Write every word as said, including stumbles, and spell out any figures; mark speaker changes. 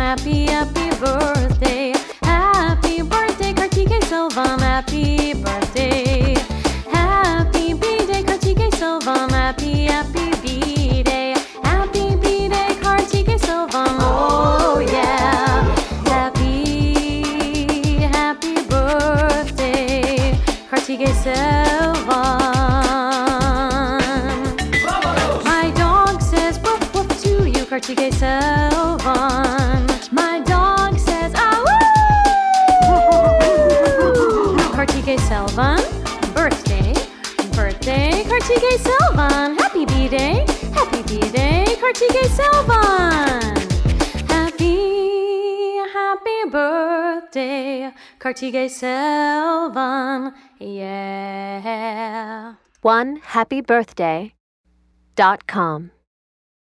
Speaker 1: happy, happy birthday. Happy birthday, Kartikeya Selvam, happy birthday. Happy B-Day, Kartikeya Selvam, happy, happy B-Day. Happy B-Day, Kartikeya Selvam, oh yeah. Happy, happy birthday, Kartikeya Selvam. My dog says woof woof to you, Kartikeya Selvam. My dog says ah woo. Kartikeya Selvam, birthday, birthday, Kartikeya Selvam. Happy B-Day, happy B-Day, Kartikeya Selvam. Happy, happy birthday, Kartikeya Selvam, yeah.
Speaker 2: one happy birthday dot com